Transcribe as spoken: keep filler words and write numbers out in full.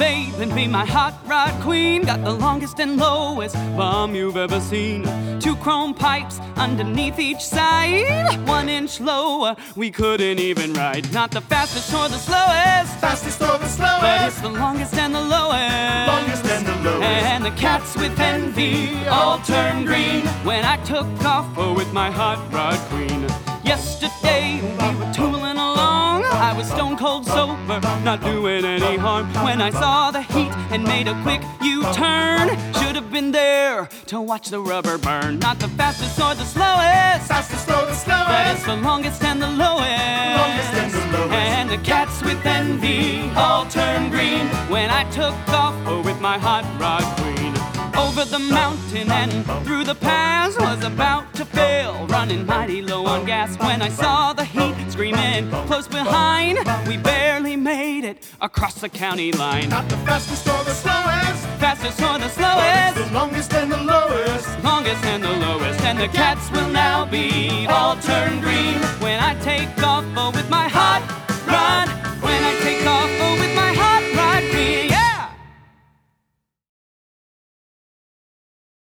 babe and be my hot rod queen. Got the longest and lowest bum you've ever seen. Two chrome pipes underneath each side. One inch lower, we couldn't even ride. Not the fastest or the slowest, Fastest or the slowest, but it's the longest and the lowest. longest and the lowest. And the cats with envy all turned green when I took off with my hot rod queen. Yesterday we were tooling along. I was stone cold sober, not doing any harm, when I saw the heat and made a quick U-turn. Should have been there to watch the rubber burn. Not the fastest or the slowest, Fastest or the but slowest, it's the longest and the lowest. longest and the lowest. And the cats with envy all turned green when I took off with my hot rod queen. Over the mountain and through the pass, was about to fail, running mighty low on gas when I saw the heat screaming close behind. We barely made it across the county line. Not the fastest or the slowest, Fastest or the but it's slowest, the longest and the lowest. longest and the lowest. And the cats will now be all turned green when I